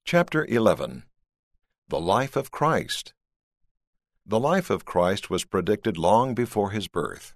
Chapter 11. The Life of Christ. The life of Christ was predicted long before his birth.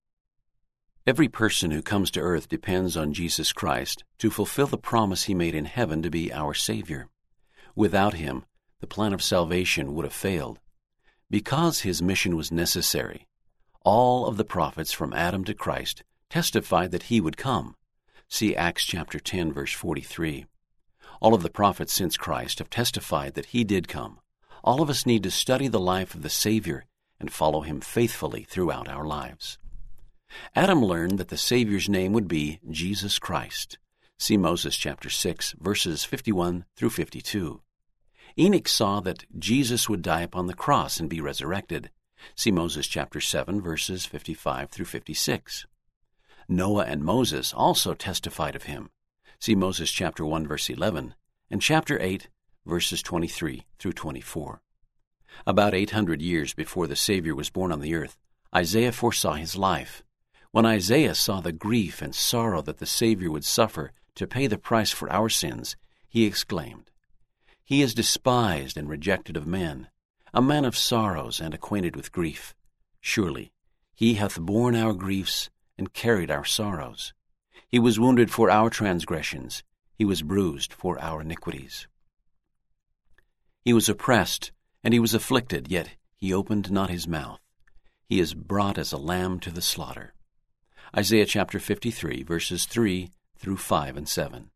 Every person who comes to earth depends on Jesus Christ to fulfill the promise he made in heaven to be our Savior. Without him, the plan of salvation would have failed. Because his mission was necessary, all of the prophets from Adam to Christ testified that he would come. See Acts chapter 10, verse 43. All of the prophets since Christ have testified that he did come. All of us need to study the life of the Savior and follow him faithfully throughout our lives. Adam learned that the Savior's name would be Jesus Christ. See Moses chapter 6, verses 51 through 52. Enoch saw that Jesus would die upon the cross and be resurrected. See Moses chapter 7, verses 55 through 56. Noah and Moses also testified of him. See Moses chapter 1, verse 11, and chapter 8, verses 23 through 24. About 800 years before the Savior was born on the earth, Isaiah foresaw his life. When Isaiah saw the grief and sorrow that the Savior would suffer to pay the price for our sins, he exclaimed, "He is despised and rejected of men, a man of sorrows and acquainted with grief. Surely he hath borne our griefs and carried our sorrows. He was wounded for our transgressions, he was bruised for our iniquities. He was oppressed, and he was afflicted, yet he opened not his mouth. He is brought as a lamb to the slaughter." Isaiah chapter 53, verses 3 through 5 and 7.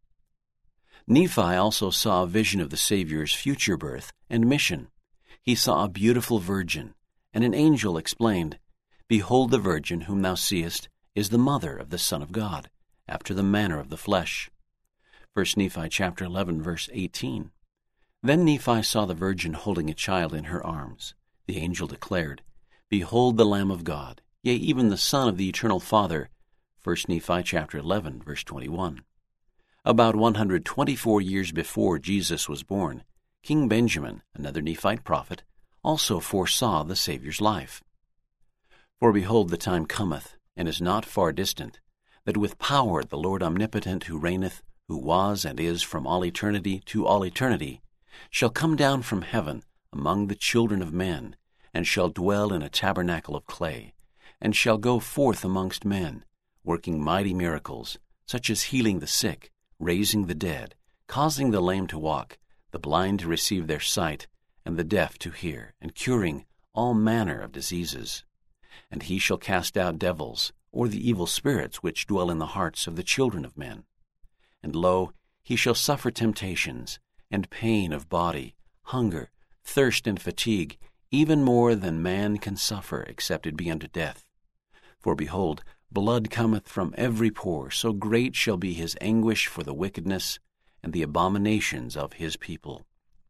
Nephi also saw a vision of the Savior's future birth and mission. He saw a beautiful virgin, and an angel explained, "Behold, the virgin whom thou seest is the mother of the Son of God, after the manner of the flesh." 1 Nephi chapter 11, verse 18. Then Nephi saw the virgin holding a child in her arms. The angel declared, "Behold the Lamb of God, yea, even the Son of the Eternal Father." 1 Nephi chapter 11, verse 21. About 124 years before Jesus was born, King Benjamin, another Nephite prophet, also foresaw the Savior's life. "For behold, the time cometh, and is not far distant, that with power the Lord omnipotent, who reigneth, who was and is from all eternity to all eternity, shall come down from heaven among the children of men, and shall dwell in a tabernacle of clay, and shall go forth amongst men, working mighty miracles, such as healing the sick, raising the dead, causing the lame to walk, the blind to receive their sight, and the deaf to hear, and curing all manner of diseases. And he shall cast out devils, or the evil spirits which dwell in the hearts of the children of men. And lo, he shall suffer temptations, and pain of body, hunger, thirst, and fatigue, even more than man can suffer, except it be unto death. For behold, blood cometh from every pore, so great shall be his anguish for the wickedness and the abominations of his people.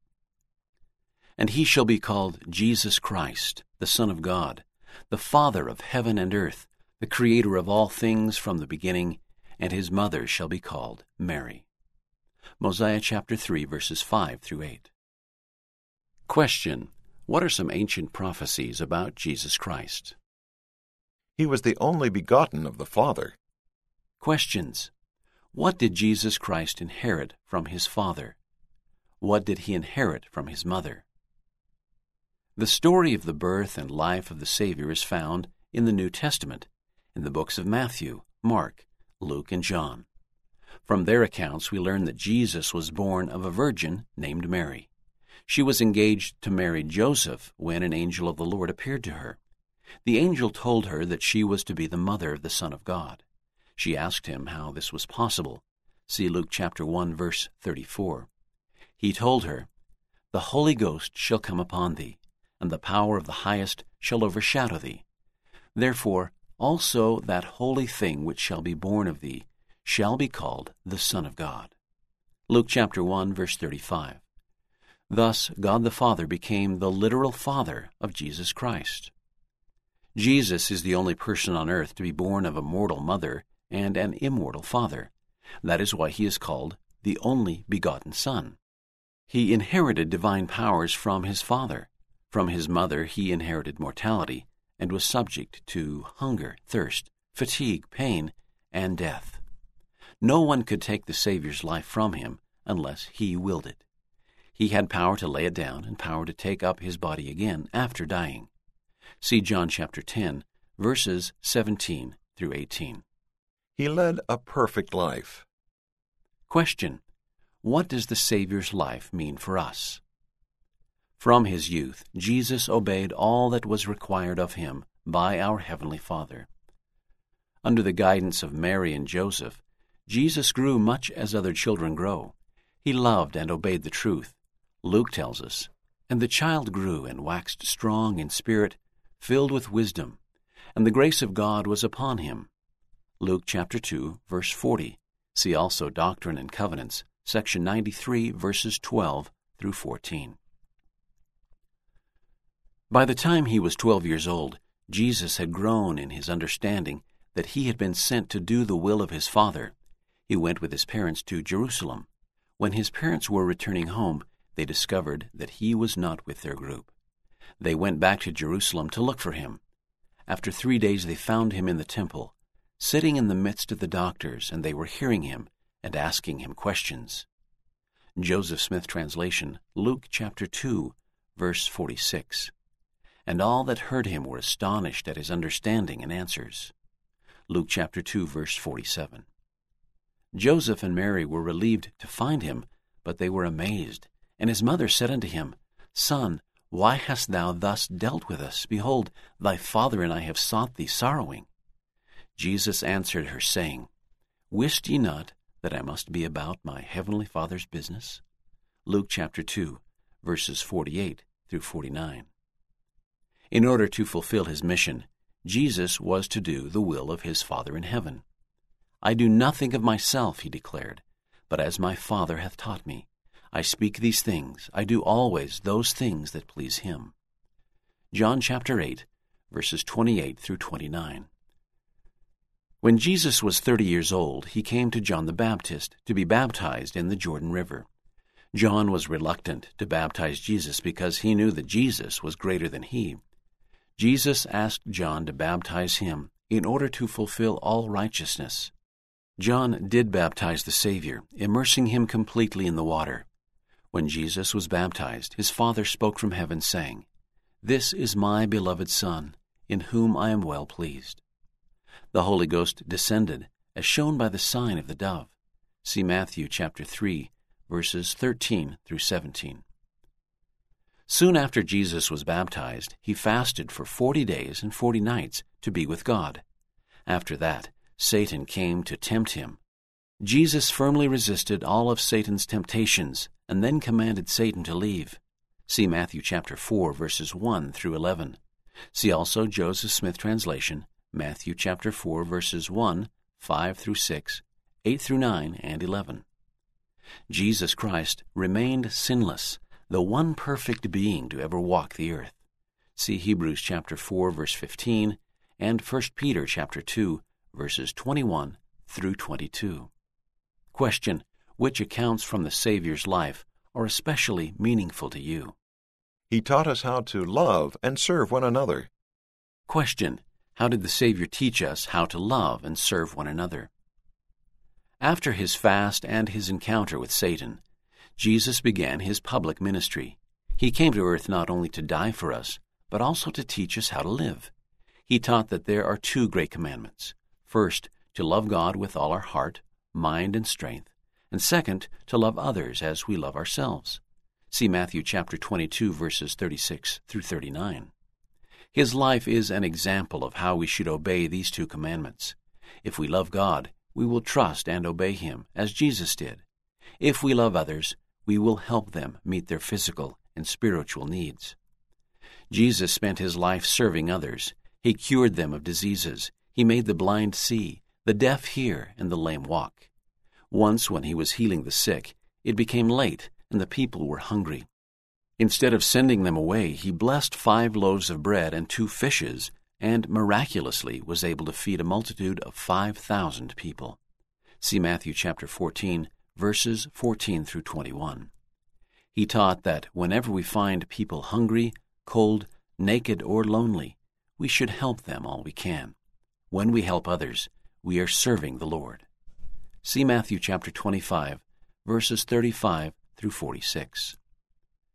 And he shall be called Jesus Christ, the Son of God, the Father of heaven and earth, the Creator of all things from the beginning, and his mother shall be called Mary." Mosiah chapter 3, verses 5 through 8. Question: What are some ancient prophecies about Jesus Christ? He was the only begotten of the Father. Questions: What did Jesus Christ inherit from his Father? What did he inherit from his mother? The story of the birth and life of the Savior is found in the New Testament, in the books of Matthew, Mark, Luke, and John. From their accounts we learn that Jesus was born of a virgin named Mary. She was engaged to marry Joseph when an angel of the Lord appeared to her. The angel told her that she was to be the mother of the Son of God. She asked him how this was possible. See Luke chapter 1, verse 34. He told her, "The Holy Ghost shall come upon thee, and the power of the Highest shall overshadow thee. Therefore also that holy thing which shall be born of thee shall be called the Son of God." Luke chapter 1, verse 35. Thus God the Father became the literal father of Jesus Christ. Jesus is the only person on earth to be born of a mortal mother and an immortal father. That is why he is called the only begotten Son. He inherited divine powers from his Father. From his mother he inherited mortality and was subject to hunger, thirst, fatigue, pain, and death. No one could take the Savior's life from him unless he willed it. He had power to lay it down and power to take up his body again after dying. See John chapter 10, verses 17 through 18. He led a perfect life. Question: what does the Savior's life mean for us? From his youth, Jesus obeyed all that was required of him by our Heavenly Father. Under the guidance of Mary and Joseph, Jesus grew much as other children grow. He loved and obeyed the truth. Luke tells us, "And the child grew and waxed strong in spirit, filled with wisdom, and the grace of God was upon him." Luke chapter 2, verse 40. See also Doctrine and Covenants, section 93, verses 12 through 14. By the time he was 12 years old, Jesus had grown in his understanding that he had been sent to do the will of his Father. He went with his parents to Jerusalem. When his parents were returning home, they discovered that he was not with their group. They went back to Jerusalem to look for him. After 3 days they found him in the temple, sitting in the midst of the doctors, and they were hearing him and asking him questions. Joseph Smith translation, Luke chapter 2, verse 46. And all that heard him were astonished at his understanding and answers. Luke chapter 2, verse 47. Joseph and Mary were relieved to find him, but they were amazed. And his mother said unto him, Son, why hast thou thus dealt with us? Behold, thy father and I have sought thee sorrowing. Jesus answered her, saying, Wist ye not that I must be about my heavenly Father's business? Luke chapter 2, verses 48 through 49. In order to fulfill his mission, Jesus was to do the will of his Father in heaven. I do nothing of myself, he declared, but as my Father hath taught me. I speak these things, I do always those things that please him. John chapter 8, verses 28 through 29. When Jesus was 30 years old, he came to John the Baptist to be baptized in the Jordan River. John was reluctant to baptize Jesus because he knew that Jesus was greater than he. Jesus asked John to baptize him in order to fulfill all righteousness. John did baptize the Savior, immersing him completely in the water. When Jesus was baptized, his Father spoke from heaven, saying, This is my beloved Son, in whom I am well pleased. The Holy Ghost descended, as shown by the sign of the dove. See Matthew chapter 3, verses 13 through 17. Soon after Jesus was baptized, he fasted for 40 days and 40 nights to be with God. After that, Satan came to tempt him. Jesus firmly resisted all of Satan's temptations and then commanded Satan to leave. See Matthew chapter 4, verses 1 through 11. See also Joseph Smith translation, Matthew chapter 4, verses 1, 5 through 6, 8 through 9, and 11. Jesus Christ remained sinless, the one perfect being to ever walk the earth. See Hebrews chapter 4, verse 15, and 1 Peter chapter 2, verses 21 through 22. Question: which accounts from the Savior's life are especially meaningful to you? He taught us how to love and serve one another. Question: how did the Savior teach us how to love and serve one another? After his fast and his encounter with Satan, Jesus began his public ministry. He came to earth not only to die for us, but also to teach us how to live. He taught that there are 2 great commandments. First, to love God with all our heart, mind, and strength. And second, to love others as we love ourselves. See Matthew chapter 22, verses 36 through 39. His life is an example of how we should obey these 2 commandments. If we love God, we will trust and obey him, as Jesus did. If we love others, we will help them meet their physical and spiritual needs. Jesus spent his life serving others. He cured them of diseases. He made the blind see, the deaf hear, and the lame walk. Once, when he was healing the sick, it became late, and the people were hungry. Instead of sending them away, he blessed 5 loaves of bread and 2 fishes, and miraculously was able to feed a multitude of 5,000 people. See Matthew chapter 14, verses 14 through 21. He taught that whenever we find people hungry, cold, naked, or lonely, we should help them all we can. When we help others, we are serving the Lord. See Matthew chapter 25, verses 35 through 46.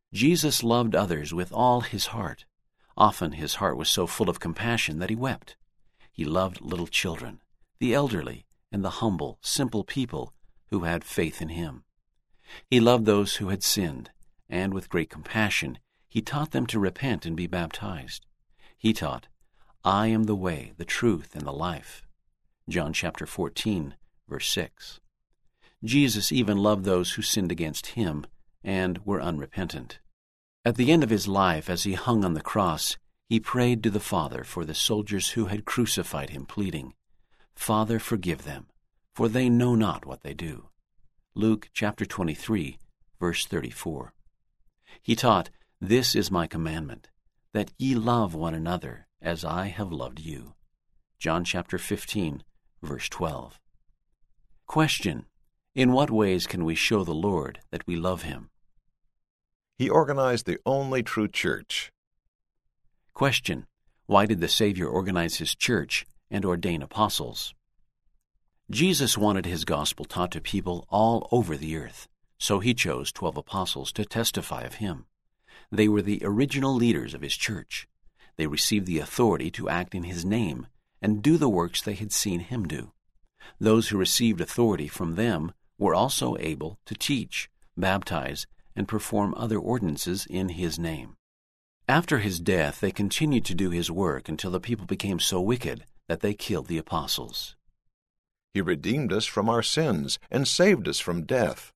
Jesus loved others with all his heart. Often his heart was so full of compassion that he wept. He loved little children, the elderly, and the humble, simple people who had faith in him. He loved those who had sinned, and with great compassion he taught them to repent and be baptized. He taught, "I am the way, the truth, and the life." John chapter 14, verse 6. Jesus even loved those who sinned against him and were unrepentant. At the end of his life, as he hung on the cross, he prayed to the Father for the soldiers who had crucified him, pleading, "Father, forgive them, for they know not what they do." Luke chapter 23, verse 34. He taught, "This is my commandment, that ye love one another as I have loved you." John chapter 15, verse 12. Question: in what ways can we show the Lord that we love him? He organized the only true church. Question: why did the Savior organize his church and ordain apostles? Jesus wanted his gospel taught to people all over the earth, so he chose 12 apostles to testify of him. They were the original leaders of his church. They received the authority to act in his name and do the works they had seen him do. Those who received authority from them were also able to teach, baptize, and perform other ordinances in his name. After his death, they continued to do his work until the people became so wicked that they killed the apostles. He redeemed us from our sins and saved us from death.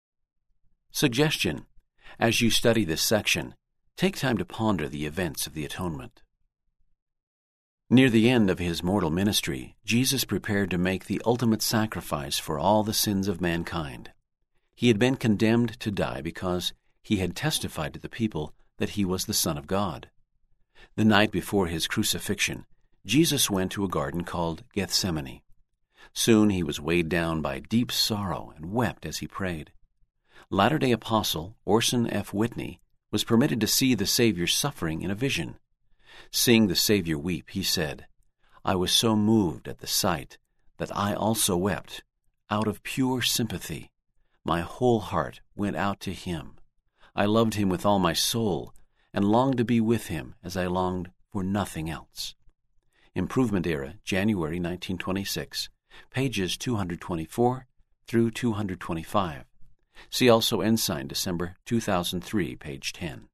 Suggestion: as you study this section, take time to ponder the events of the atonement. Near the end of his mortal ministry, Jesus prepared to make the ultimate sacrifice for all the sins of mankind. He had been condemned to die because he had testified to the people that he was the Son of God. The night before his crucifixion, Jesus went to a garden called Gethsemane. Soon he was weighed down by deep sorrow and wept as he prayed. Latter-day Apostle Orson F. Whitney was permitted to see the Savior suffering in a vision. Seeing the Savior weep, he said, "I was so moved at the sight that I also wept. Out of pure sympathy, my whole heart went out to him. I loved him with all my soul and longed to be with him as I longed for nothing else." Improvement Era, January 1926, pages 224 through 225. See also Ensign, December 2003, page 10.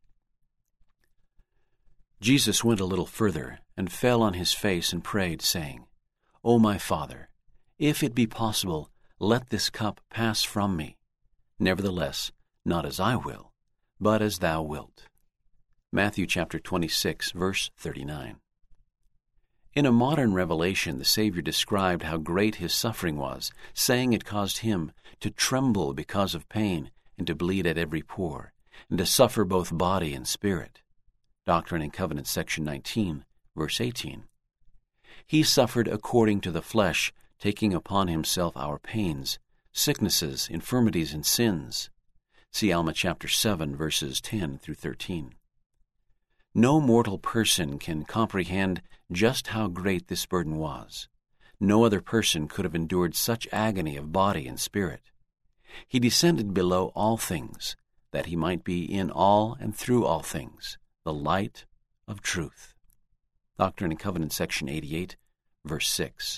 Jesus went a little further and fell on his face and prayed, saying, "O my Father, if it be possible, let this cup pass from me. Nevertheless, not as I will, but as thou wilt." Matthew chapter 26, verse 39. In a modern revelation, the Savior described how great his suffering was, saying it caused him to tremble because of pain and to bleed at every pore, and to suffer both body and spirit. Doctrine and Covenants, section 19, verse 18. He suffered according to the flesh, taking upon himself our pains, sicknesses, infirmities, and sins. See Alma chapter 7, verses 10 through 13. No mortal person can comprehend just how great this burden was. No other person could have endured such agony of body and spirit. He descended below all things, that he might be in all and through all things, the light of truth. Doctrine and Covenants, section 88, verse 6.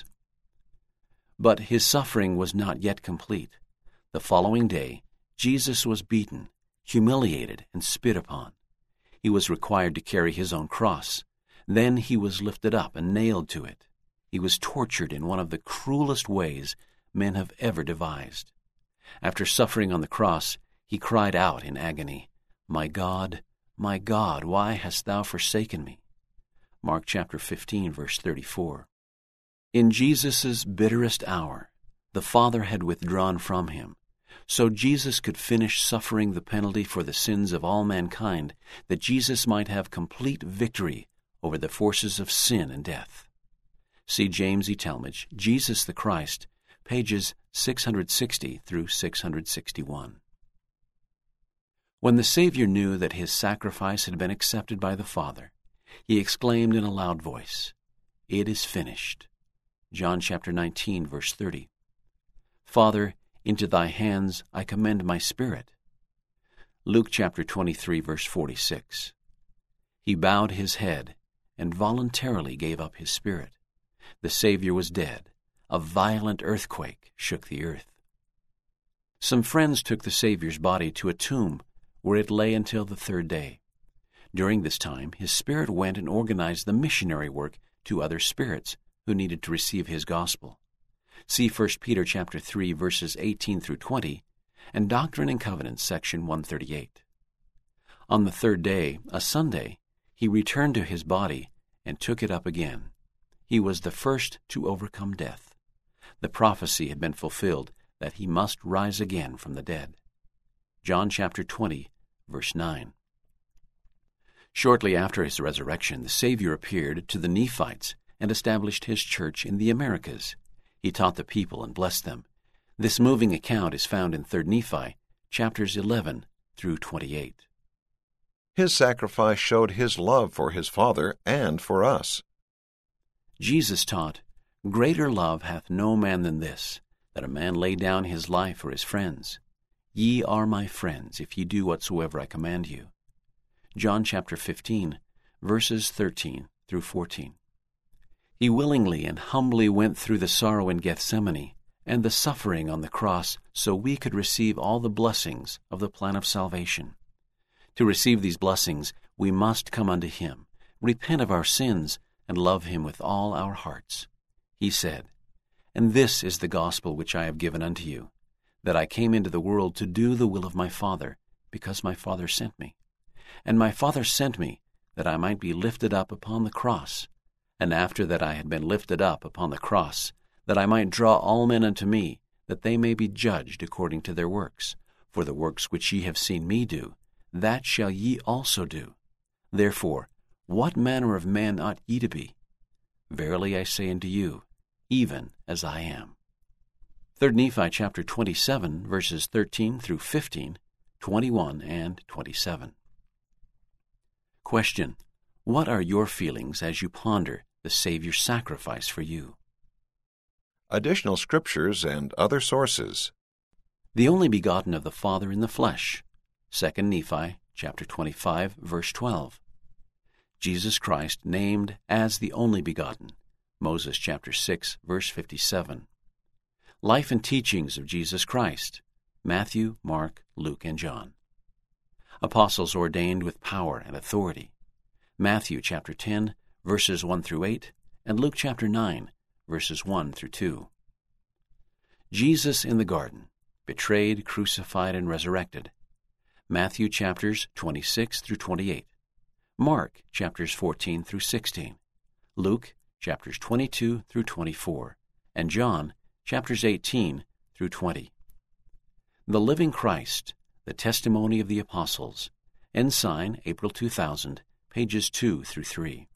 But his suffering was not yet complete. The following day, Jesus was beaten, humiliated, and spit upon. He was required to carry his own cross. Then he was lifted up and nailed to it. He was tortured in one of the cruelest ways men have ever devised. After suffering on the cross, he cried out in agony, my God, why hast thou forsaken me?" Mark chapter 15, verse 34. In Jesus' bitterest hour, the Father had withdrawn from him, so Jesus could finish suffering the penalty for the sins of all mankind, that Jesus might have complete victory over the forces of sin and death. See James E. Talmage, Jesus the Christ, pages 660 through 661. When the Savior knew that his sacrifice had been accepted by the Father, he exclaimed in a loud voice, "It is finished." John chapter 19, verse 30. "Father, into thy hands I commend my spirit." Luke chapter 23, verse 46. He bowed his head and voluntarily gave up his spirit. The Savior was dead. A violent earthquake shook the earth. Some friends took the Savior's body to a tomb where it lay until the third day. During this time, his spirit went and organized the missionary work to other spirits who needed to receive his gospel. See 1 Peter chapter 3, verses 18 through 20, and Doctrine and Covenants, section 138. On the third day, a Sunday, he returned to his body and took it up again. He was the first to overcome death. The prophecy had been fulfilled that he must rise again from the dead. John chapter 20, verse 9. Shortly after his resurrection, the Savior appeared to the Nephites and established his church in the Americas. He taught the people and blessed them. This moving account is found in 3 Nephi, chapters 11 through 28. His sacrifice showed his love for his Father and for us. Jesus taught, "Greater love hath no man than this, that a man lay down his life for his friends. Ye are my friends, if ye do whatsoever I command you." John chapter 15, verses 13 through 14. He willingly and humbly went through the sorrow in Gethsemane and the suffering on the cross so we could receive all the blessings of the plan of salvation. To receive these blessings, we must come unto him, repent of our sins, and love him with all our hearts. He said, "And this is the gospel which I have given unto you, that I came into the world to do the will of my Father, because my Father sent me. And my Father sent me, that I might be lifted up upon the cross, and after that I had been lifted up upon the cross, that I might draw all men unto me, that they may be judged according to their works. For the works which ye have seen me do, that shall ye also do. Therefore, what manner of man ought ye to be? Verily I say unto you, even as I am." 3 Nephi chapter 27, verses 13 through 15, 21, and 27. Question: What are your feelings as you ponder the Savior's sacrifice for you? Additional scriptures and other sources. The only begotten of the Father in the flesh. 2 Nephi chapter 25, verse 12. Jesus Christ named as the only begotten. Moses chapter 6, verse 57. Life and teachings of Jesus Christ. Matthew, Mark, Luke, and John. Apostles ordained with power and authority. Matthew chapter 10, verses 1 through 8, and Luke chapter 9, verses 1 through 2. Jesus in the garden, betrayed, crucified, and resurrected. Matthew chapters 26 through 28. Mark chapters 14 through 16. Luke chapters 22 through 24. And John chapters 18 through 20. The Living Christ, the Testimony of the Apostles. Ensign, April 2000, pages 2 through 3.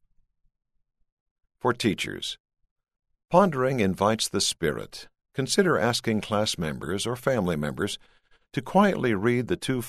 For teachers, pondering invites the Spirit. Consider asking class members or family members to quietly read the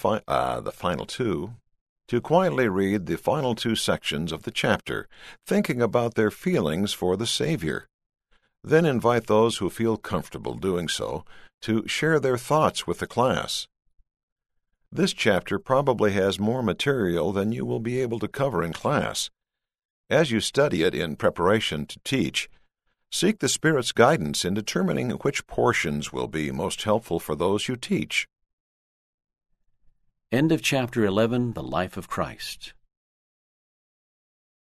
final two sections of the chapter, thinking about their feelings for the Savior. Then invite those who feel comfortable doing so to share their thoughts with the class. This chapter probably has more material than you will be able to cover in class. As you study it in preparation to teach, seek the Spirit's guidance in determining which portions will be most helpful for those you teach. End of chapter 11, The Life of Christ.